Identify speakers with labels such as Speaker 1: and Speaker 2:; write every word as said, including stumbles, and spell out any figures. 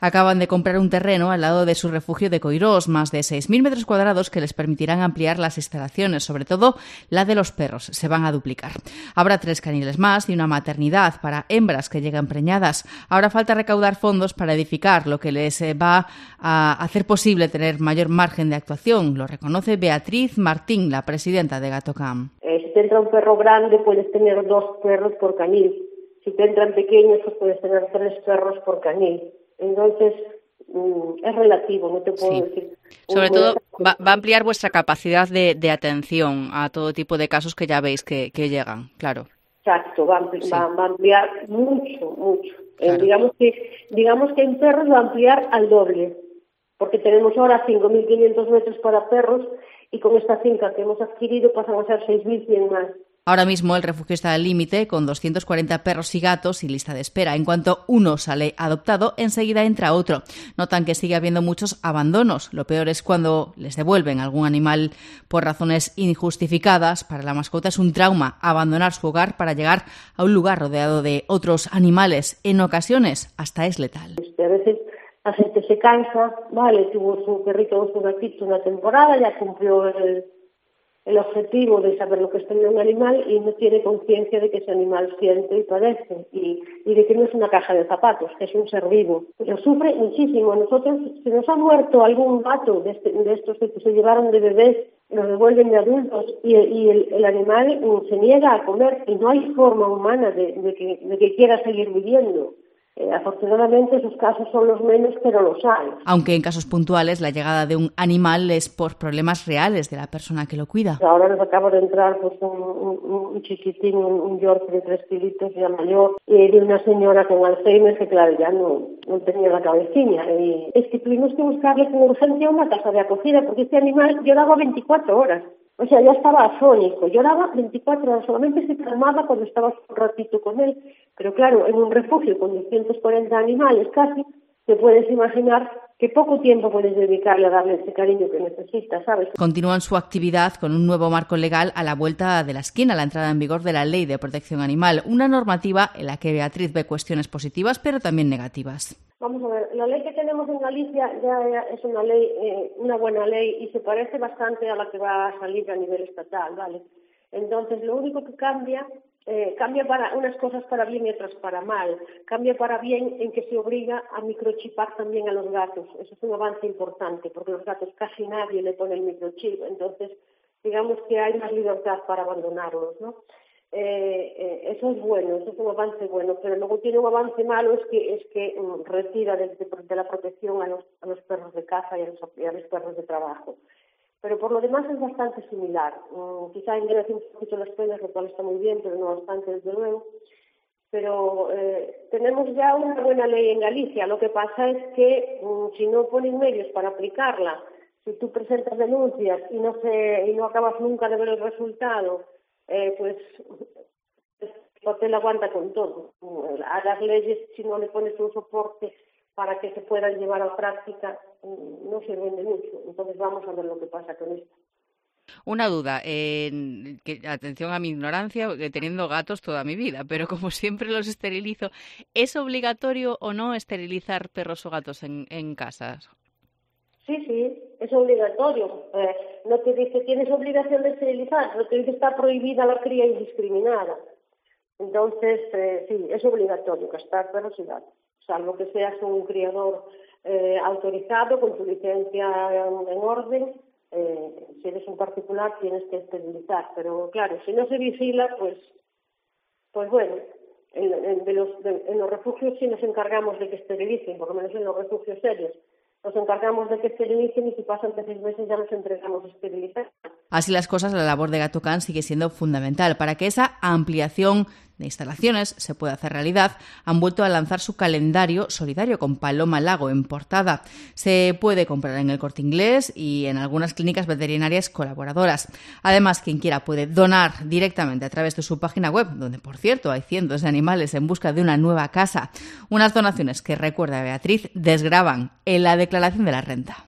Speaker 1: Acaban de comprar un terreno al lado de su refugio de Coirós, más de seis mil metros cuadrados que les permitirán ampliar las instalaciones, sobre todo la de los perros, se van a duplicar. Habrá tres caniles más y una maternidad para hembras que llegan preñadas. Ahora falta recaudar fondos para edificar, lo que les va a hacer posible tener mayor margen de actuación, lo reconoce Beatriz Martín, la presidenta de Gatocamp.
Speaker 2: Eh, si te entra un perro grande, puedes tener dos perros por canil. Si te entran pequeños, pues puedes tener tres perros por canil. Entonces, es relativo, no te puedo sí. decir.
Speaker 1: Sobre todo, va, va a ampliar vuestra capacidad de, de atención a todo tipo de casos que ya veis que, que llegan, claro.
Speaker 2: Exacto, va, sí. va, va a ampliar mucho, mucho. Claro. Eh, digamos que digamos que en perros va a ampliar al doble, porque tenemos ahora cinco mil quinientos metros para perros y con esta finca que hemos adquirido pasan a ser seis mil cien más.
Speaker 1: Ahora mismo el refugio está al límite con doscientos cuarenta perros y gatos y lista de espera. En cuanto uno sale adoptado, enseguida entra otro. Notan que sigue habiendo muchos abandonos. Lo peor es cuando les devuelven algún animal por razones injustificadas. Para la mascota es un trauma abandonar su hogar para llegar a un lugar rodeado de otros animales. En ocasiones hasta es letal.
Speaker 2: A veces la gente se cansa, vale, tuvo su perrito o su gatito una temporada, ya cumplió el... el objetivo de saber lo que es tener un animal y no tiene conciencia de que ese animal siente y padece y, y de que no es una caja de zapatos, que es un ser vivo. Lo sufre muchísimo. Nosotros, si nos ha muerto algún gato de, este, de estos que se llevaron de bebés, los devuelven de adultos y, y el, el animal se niega a comer y no hay forma humana de, de, que, de que quiera seguir viviendo. Eh, afortunadamente esos casos son los menos, pero los hay.
Speaker 1: Aunque en casos puntuales la llegada de un animal es por problemas reales de la persona que lo cuida.
Speaker 2: Ahora nos acaba de entrar pues un, un, un chiquitín, un, un York de tres kilitos ya mayor, y de una señora con Alzheimer que claro ya no, no tenía la cabecilla. Y es que tuvimos que buscarle con urgencia una casa de acogida porque este animal lloraba veinticuatro horas. O sea, ya estaba afónico, lloraba veinticuatro horas, solamente se calmaba cuando estabas un ratito con él. Pero claro, en un refugio con doscientos cuarenta animales casi, te puedes imaginar que poco tiempo puedes dedicarle a darle ese cariño que necesita, ¿sabes?
Speaker 1: Continúan su actividad con un nuevo marco legal a la vuelta de la esquina, la entrada en vigor de la Ley de Protección Animal, una normativa en la que Beatriz ve cuestiones positivas, pero también negativas.
Speaker 2: Vamos a ver, la ley que tenemos en Galicia ya es una ley, eh, una buena ley y se parece bastante a la que va a salir a nivel estatal, ¿vale? Entonces, lo único que cambia, eh, cambia para unas cosas para bien y otras para mal. Cambia para bien en que se obliga a microchipar también a los gatos. Eso es un avance importante, porque los gatos casi nadie le pone el microchip. Entonces, digamos que hay más libertad para abandonarlos, ¿no? Eh, eh, eso es bueno, eso es un avance bueno, pero luego tiene un avance malo, es que es que um, retira de, de, de la protección a los, a los perros de caza y a los, y a los perros de trabajo. Pero por lo demás es bastante similar. Um, quizá engrece un poquito las penas, lo cual está muy bien, pero no bastante, desde luego. Pero eh, tenemos ya una buena ley en Galicia. Lo que pasa es que um, si no ponen medios para aplicarla, si tú presentas denuncias y no se y no acabas nunca de ver el resultado, Eh, pues el papel aguanta con todo. A las leyes, si no le pones un soporte para que se puedan llevar a práctica, no sirven de mucho. Entonces vamos a ver lo que pasa con esto.
Speaker 1: Una duda, eh, que, atención a mi ignorancia, teniendo gatos toda mi vida, pero como siempre los esterilizo, ¿es obligatorio o no esterilizar perros o gatos en, en casas?
Speaker 2: Sí, sí, es obligatorio. Eh, no te dice tienes obligación de esterilizar, no te dice está prohibida la cría indiscriminada. Entonces, eh, sí, es obligatorio castrar perros y gatos, salvo que seas un criador eh, autorizado con tu licencia en, en orden. Eh, si eres un particular tienes que esterilizar, pero claro, si no se vigila, pues, pues bueno, en, en, de los, de, en los refugios sí nos encargamos de que esterilicen, por lo menos en los refugios serios. Nos encargamos de que esterilicen y si pasan de seis meses ya nos entregamos a esterilizar.
Speaker 1: Así las cosas, la labor de Gatocamp sigue siendo fundamental. Para que esa ampliación de instalaciones se pueda hacer realidad, han vuelto a lanzar su calendario solidario con Paloma Lago en portada. Se puede comprar en el Corte Inglés y en algunas clínicas veterinarias colaboradoras. Además, quien quiera puede donar directamente a través de su página web, donde, por cierto, hay cientos de animales en busca de una nueva casa. Unas donaciones que, recuerda Beatriz, desgravan en la declaración de la renta.